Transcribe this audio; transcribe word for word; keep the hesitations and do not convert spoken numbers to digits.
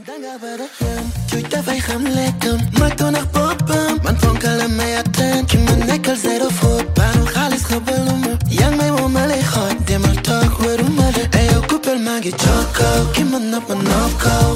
danga bara hem Cuy dafay xam lekkam mag doon ak boppam man fonkal may attent ki ma nekkal zéro faute baanu xaalis xabaluma yang may woo ma lay xooj demal toog wëruma de ayow coupel maa ngi jokko ki ma nopp ma nopp ko